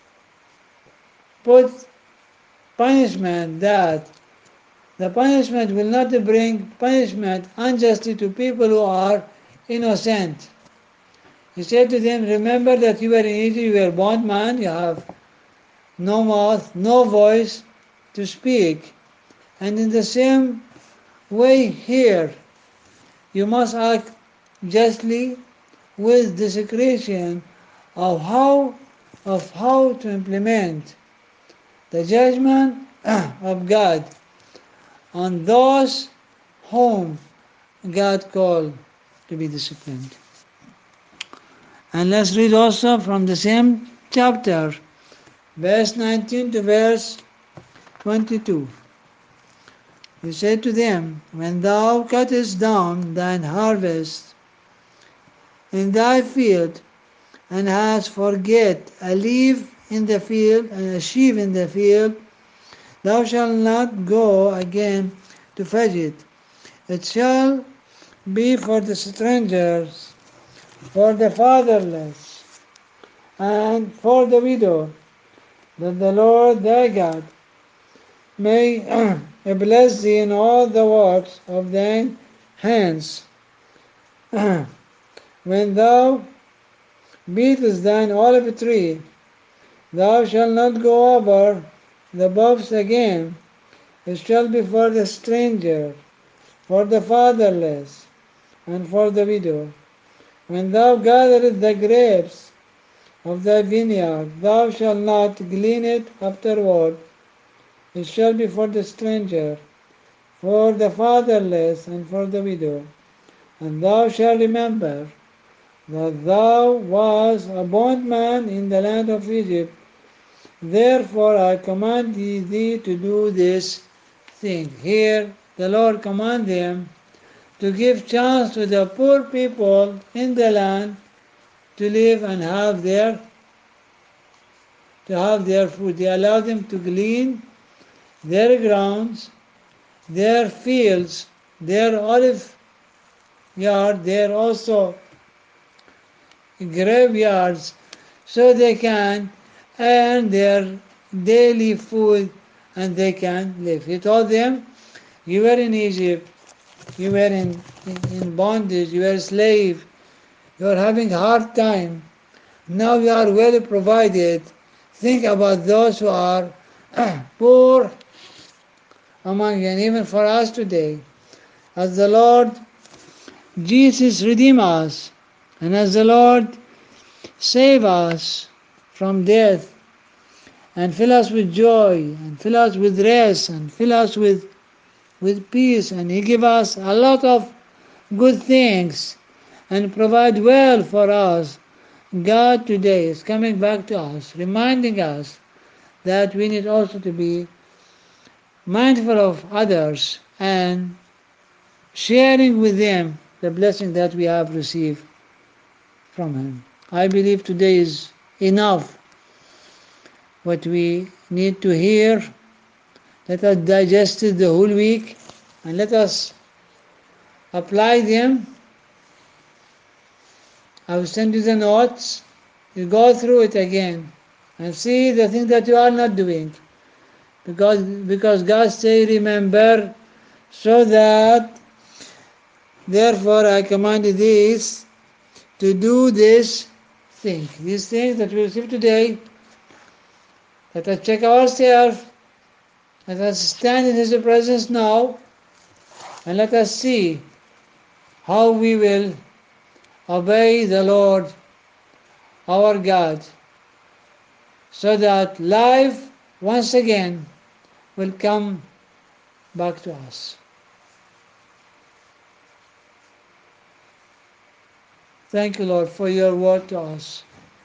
put punishment, that the punishment will not bring punishment unjustly to people who are innocent. He said to them, remember that you were in Egypt, you were bondman, you have no mouth, no voice to speak. And in the same way here. You must act justly with discretion of how to implement the judgment of God on those whom God called to be disciplined. And let's read also from the same chapter, verse 19 to verse 22. He said to them, when thou cuttest down thine harvest in thy field, and hast forget a leaf in the field and a sheaf in the field, thou shalt not go again to fetch it. It shall be for the strangers, for the fatherless, and for the widow, that the Lord thy God may bless thee in all the works of thine hands. When thou beatest thine olive tree, thou shalt not go over the boughs again. It shall be for the stranger, for the fatherless, and for the widow. When thou gatherest the grapes of thy vineyard, thou shalt not glean it afterward. It shall be for the stranger, for the fatherless, and for the widow. And thou shalt remember that thou wast a bondman in the land of Egypt. Therefore I command thee to do this thing. Here the Lord command them to give chance to the poor people in the land to live and have their food. They allow them to glean their grounds, their fields, their olive yard, their also graveyards, so they can earn their daily food and they can live. He told them, you were in Egypt, you were in bondage, you were a slave, you are having a hard time. Now you are well provided. Think about those who are poor among you, and even for us today. As the Lord Jesus redeem us, and as the Lord save us from death, and fill us with joy, and fill us with rest, and fill us with peace, and He give us a lot of good things, and provide well for us. God today is coming back to us, reminding us that we need also to be mindful of others and sharing with them the blessing that we have received from Him. I believe today is enough what we need to hear. Let us digest it the whole week and let us apply them. I will send you the notes. You go through it again and see the thing that you are not doing. Because God say, remember, so that therefore I command this to do this thing. These things that we receive today, let us check ourselves, let us stand in His presence now, and let us see how we will obey the Lord our God, so that life once again will come back to us. Thank you, Lord, for your word to us,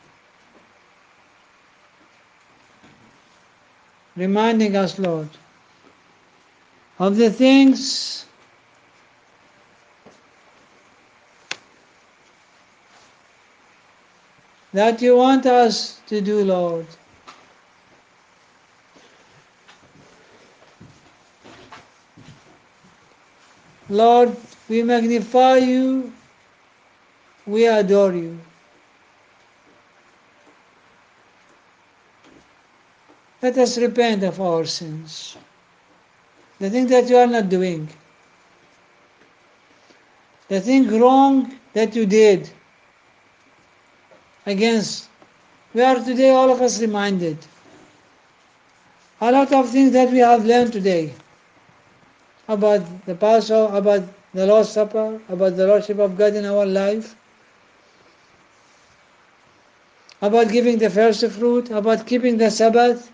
reminding us, Lord, of the things that you want us to do, Lord. Lord, we magnify you, we adore you. Let us repent of our sins, the thing that you are not doing, the thing wrong that you did against. We are today all of us reminded. A lot of things that we have learned today. about the Passover, about the Lord's Supper, about the Lordship of God in our life, about giving the first fruit, about keeping the Sabbath,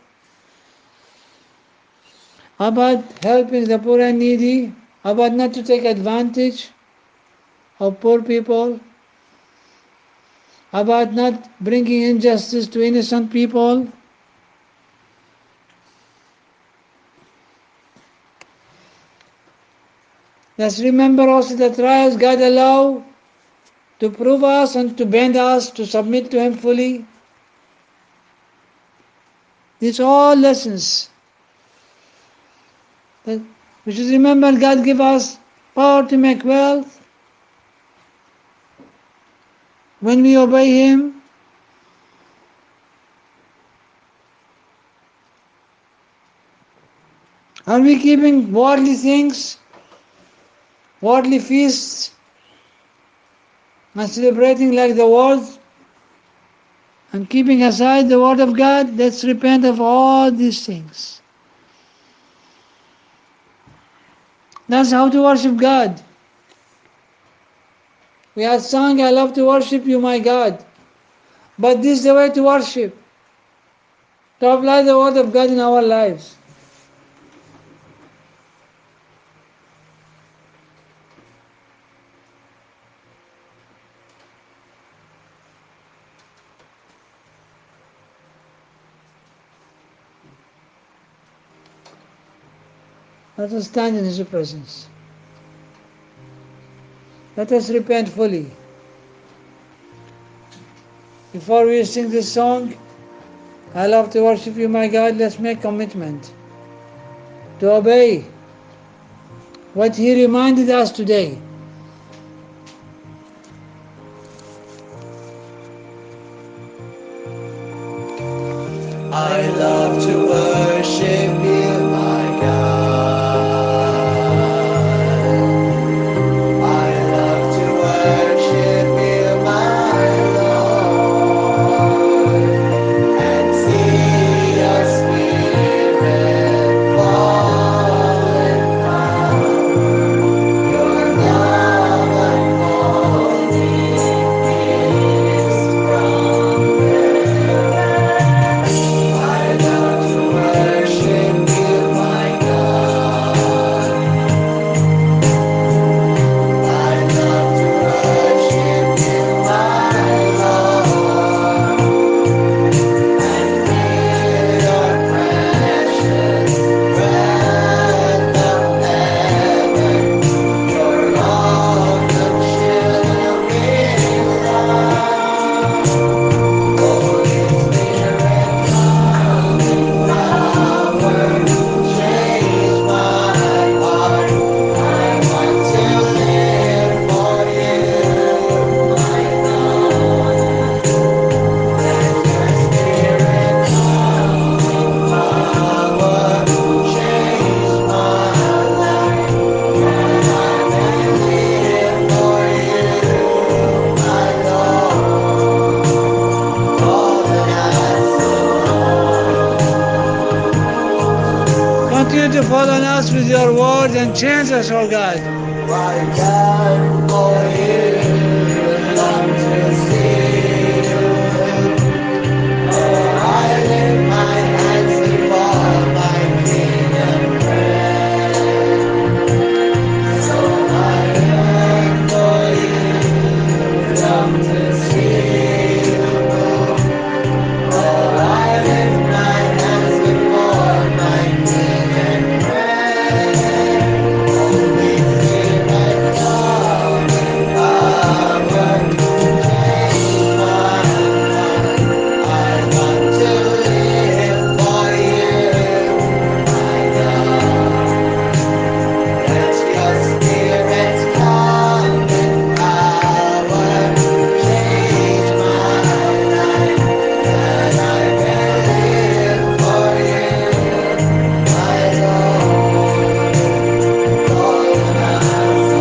about helping the poor and needy, about not to take advantage of poor people, about not bringing injustice to innocent people. Let's remember also the trials God allows to prove us and to bend us to submit to Him fully. These are all lessons. That we should remember God give us power to make wealth when we obey Him. Are we keeping worldly things, worldly feasts, and celebrating like the world, and keeping aside the Word of God? Let's repent of all these things. That's how to worship God. We had sung, I love to worship you, my God. But this is the way to worship, to apply the Word of God in our lives. Let us stand in His presence. Let us repent fully. Before we sing this song, I love to worship you, my God, let's make commitment to obey what He reminded us today. I love to worship you, my God. I love to worship you, my Lord, and see your Spirit fall and power, your love unfolding peace from heaven. I love to worship you, my God. I love to worship you, my Lord, and feel your precious breath of heaven, your all-consuming love. Holy Spirit, come in power, change my heart. I want to live for you, my God. Let your Spirit come in power, change my life. That I may live for you, my Lord. All that Continue to fall on us with your word and change us, O God. my God, for you, long to see you. Oh, I lift my hands before my King and friend. So I yearn for you, long to see you. Oh, I lift my hands before my King and friend. Holy Spirit, come in power, change my life. I want to live for you, my God. Let your Spirit come in power, change my life. That I can live for you, my Lord. All that I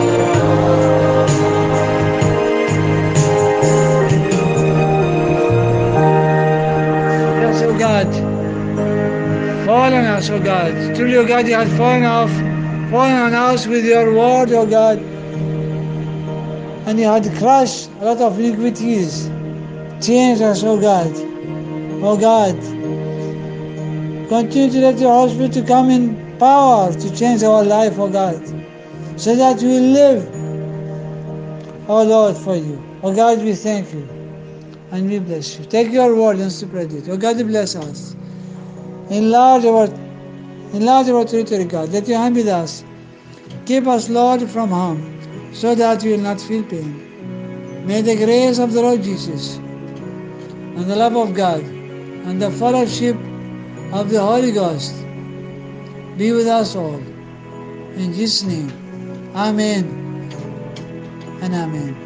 Yes, O God. Fall on us, O God. Truly, O God, you have fallen off fallen on us with your word, O God, and you had crushed a lot of iniquities. Change us, O God. O God, continue to let your Holy Spirit to come in power to change our life, O God, so that we live, O Lord, for you. O God, we thank you and we bless you. Take your word and spread it. O God, bless us. Enlarge our territory, God. Let your hand be with us. Keep us, Lord, from harm, so that we will not feel pain. May the grace of the Lord Jesus and the love of God and the fellowship of the Holy Ghost be with us all. In Jesus' name, Amen and Amen.